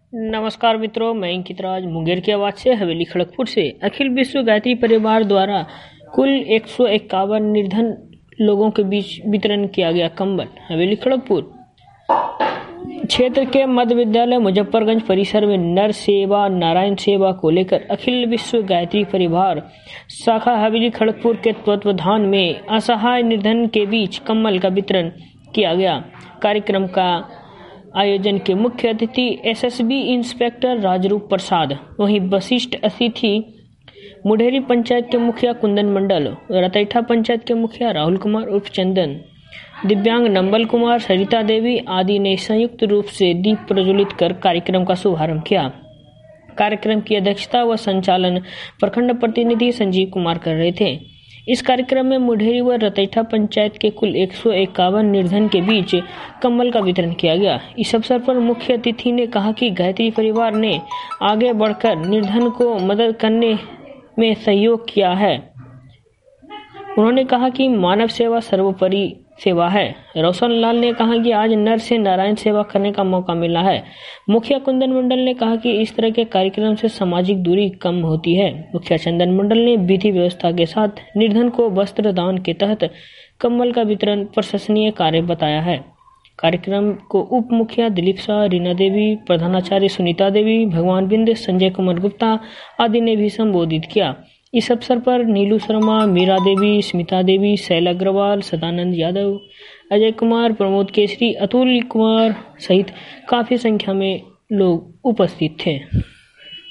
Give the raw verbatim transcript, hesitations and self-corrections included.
नमस्कार मित्रों, मैं अंकित राज मुंगेर की आवाज से हवेली खड़गपुर से अखिल विश्व गायत्री परिवार द्वारा कुल एक सौ इक्यावन निर्धन लोगों के बीच वितरण किया गया कंबल। हवेली खड़गपुर क्षेत्र के मध्य विद्यालय मुजफ्फरगंज परिसर में नर सेवा नारायण सेवा को लेकर अखिल विश्व गायत्री परिवार शाखा हवेली खड़गपुर के तत्वावधान में असहाय निर्धन के बीच कंबल का वितरण किया गया। कार्यक्रम का आयोजन के मुख्य अतिथि एसएसबी इंस्पेक्टर राजरूप प्रसाद, वहीं वशिष्ठ अतिथि मुढेरी पंचायत के मुखिया कुंदन मंडल, रतैठा पंचायत के मुखिया राहुल कुमार उर्फ चंदन, दिव्यांग नंबल कुमार, सरिता देवी आदि ने संयुक्त रूप से दीप प्रज्वलित कर कार्यक्रम का शुभारंभ किया। कार्यक्रम की अध्यक्षता व संचालन प्रखंड प्रतिनिधि संजीव कुमार कर रहे थे। इस कार्यक्रम में मुढेरी व रतैठा पंचायत के कुल एक सौ इक्यावन निर्धन के बीच कंबल का वितरण किया गया। इस अवसर पर मुख्य अतिथि ने कहा कि गायत्री परिवार ने आगे बढ़कर निर्धन को मदद करने में सहयोग किया है। उन्होंने कहा कि मानव सेवा सर्वोपरि सेवा है। रोशन लाल ने कहा कि आज नर से नारायण सेवा करने का मौका मिला है। मुखिया कुंदन मंडल ने कहा कि इस तरह के कार्यक्रम से सामाजिक दूरी कम होती है। मुखिया चंदन मंडल ने विधि व्यवस्था के साथ निर्धन को वस्त्र दान के तहत कंबल का वितरण प्रशंसनीय कार्य बताया है। कार्यक्रम को उप मुखिया दिलीप शाह, रीना देवी, प्रधानाचार्य सुनीता देवी, भगवान बिंद, संजय कुमार गुप्ता आदि ने भी संबोधित किया। इस अवसर पर नीलू शर्मा, मीरा देवी, स्मिता देवी, शैला अग्रवाल, सदानंद यादव, अजय कुमार, प्रमोद केसरी, अतुल कुमार सहित काफी संख्या में लोग उपस्थित थे।